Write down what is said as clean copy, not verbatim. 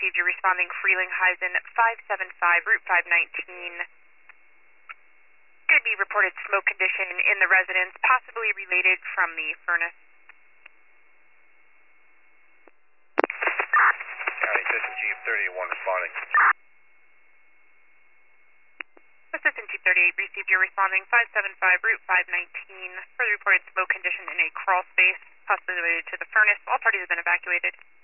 received your responding Frelinghuysen 575, Route 519. Could be reported smoke condition in the residence, possibly related from the furnace. County Assistant Chief 31 responding. Assistant Chief 38 received your responding 575, Route 519. Further reported smoke condition in a crawl space, possibly related to the furnace. All parties have been evacuated.